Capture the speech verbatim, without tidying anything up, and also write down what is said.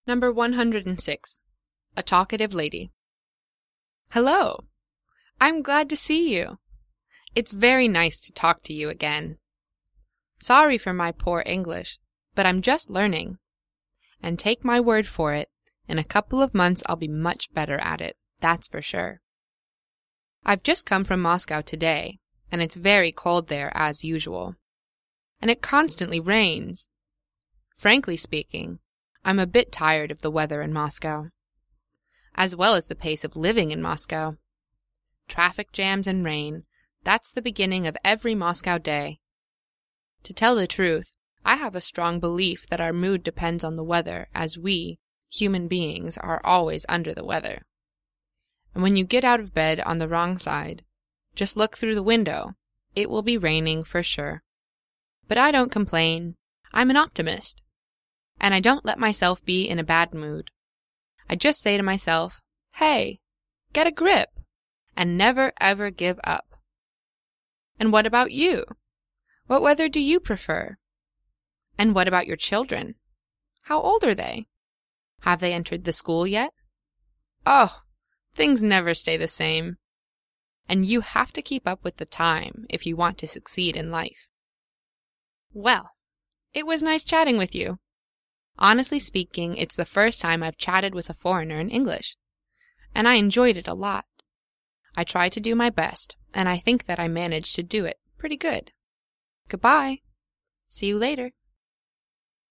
Number one hundred six. A Talkative Lady. Hello! I'm glad to see you. It's very nice to talk to you again. Sorry for my poor English, but I'm just learning. And take my word for it, in a couple of months I'll be much better at it, that's for sure. I've just come from Moscow today, and it's very cold there as usual. And it constantly rains. Frankly speaking, I'm a bit tired of the weather in Moscow, as well as the pace of living in Moscow. Traffic jams and rain, that's the beginning of every Moscow day. To tell the truth, I have a strong belief that our mood depends on the weather, as we, human beings, are always under the weather. And when you get out of bed on the wrong side, just look through the window. It will be raining for sure. But I don't complain. I'm an optimist. And I don't let myself be in a bad mood. I just say to myself, hey, get a grip, and never ever give up. And what about you? What weather do you prefer? And what about your children? How old are they? Have they entered the school yet? Oh, things never stay the same. And you have to keep up with the time if you want to succeed in life. Well, it was nice chatting with you. Honestly speaking, it's the first time I've chatted with a foreigner in English, and I enjoyed it a lot. I tried to do my best, and I think that I managed to do it pretty good. Goodbye. See you later.